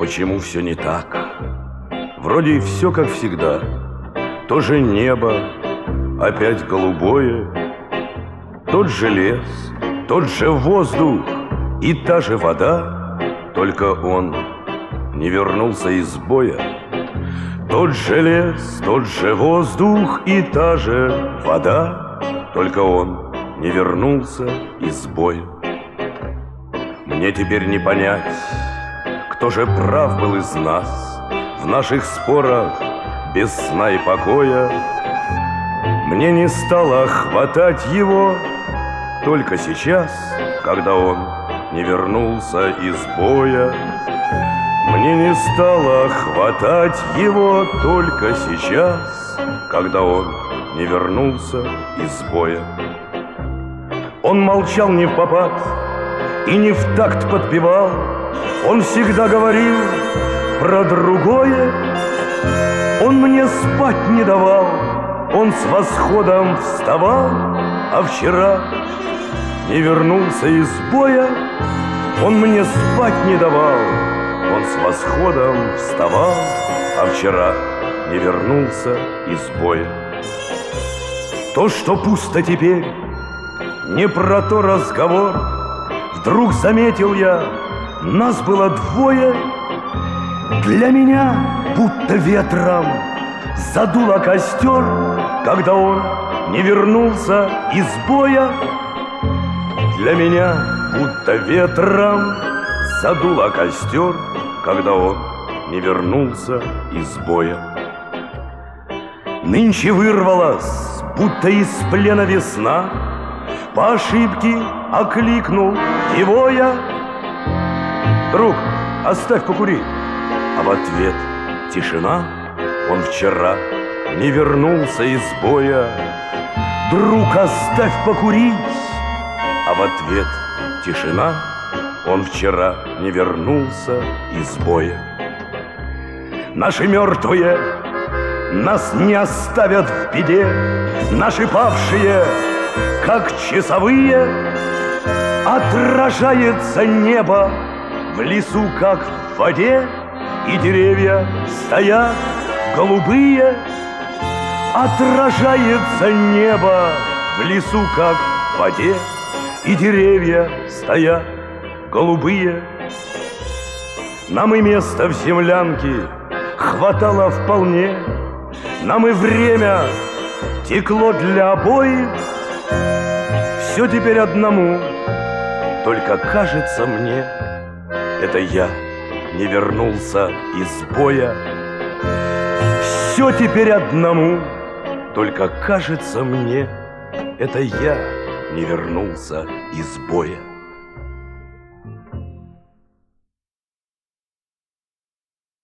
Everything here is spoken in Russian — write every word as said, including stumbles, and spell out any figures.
почему все не так? Вроде все как всегда. То же небо, опять голубое, тот же лес, тот же воздух и та же вода, только он не вернулся из боя. Тот же лес, тот же воздух и та же вода, только он не вернулся из боя. Мне теперь не понять, кто же прав был из нас в наших спорах без сна и покоя. Мне не стало хватать его только сейчас, когда он не вернулся из боя. Мне не стало хватать его только сейчас, когда он не вернулся из боя. Он молчал не впопад и не в такт подпевал, он всегда говорил про другое. Он мне спать не давал, он с восходом вставал, а вчера не вернулся из боя. Он мне спать не давал, он с восходом вставал, а вчера не вернулся из боя. То, что пусто теперь, не про то разговор. Вдруг заметил я, нас было двое. Для меня будто ветром задуло костер, когда он не вернулся из боя. Для меня будто ветром задуло костер, когда он не вернулся из боя. Нынче вырвалась, будто из плена весна, по ошибке окликнул его я: «Друг, оставь покурить». А в ответ тишина. Он вчера не вернулся из боя. «Друг, оставь покурить». А в ответ тишина. Он вчера не вернулся из боя. Наши мертвые нас не оставят в беде. Наши павшие, как часовые, отражается небо в лесу, как в воде, и деревья стоят голубые. Отражается небо в лесу, как в воде, и деревья стоят голубые. Нам и место в землянке хватало вполне, нам и время текло для обоих. Все теперь одному, только кажется мне, это я не вернулся из боя. Все теперь одному, только кажется мне, это я не вернулся из боя.